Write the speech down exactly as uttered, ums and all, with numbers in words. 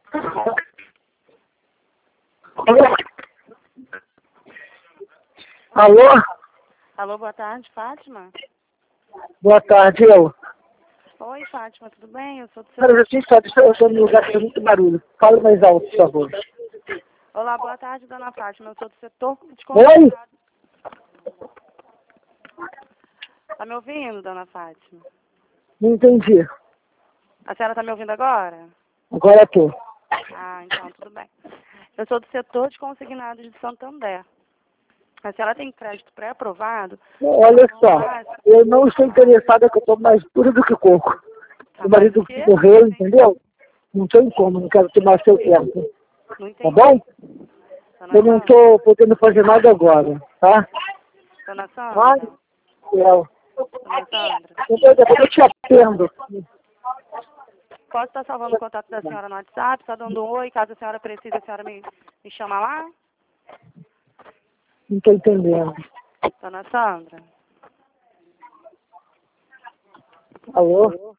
Alô? Alô, boa tarde, Fátima? Boa tarde, eu. Oi, Fátima, tudo bem? Eu sou do Cara, seu... eu já tinha estado, eu estou num lugar que tem muito barulho. Fala mais alto, por favor. Olá, boa tarde, dona Fátima. Eu sou do setor de Oi? consulado. Tá me ouvindo, dona Fátima? Não entendi. A senhora tá me ouvindo agora? Agora eu tô. Ah, então, tudo bem. Eu sou do setor de consignados de Santander. A senhora tem crédito pré-aprovado? Olha só, eu não estou interessada que eu estou mais dura do que coco. Tá Meu mais marido o quê? morreu, entendeu? Não tem como, não quero tomar seu tempo. Não Tá entendi. bom? Dona Eu não Sandra? estou podendo fazer nada agora, tá? Dona Ai, Sandra? céu. Dona Sandra? Depois depois eu te atendo. Posso estar salvando o contato da senhora no WhatsApp? Está dando um oi? Caso a senhora precise, a senhora me, me chama lá? Não estou entendendo. Dona Sandra? Alô?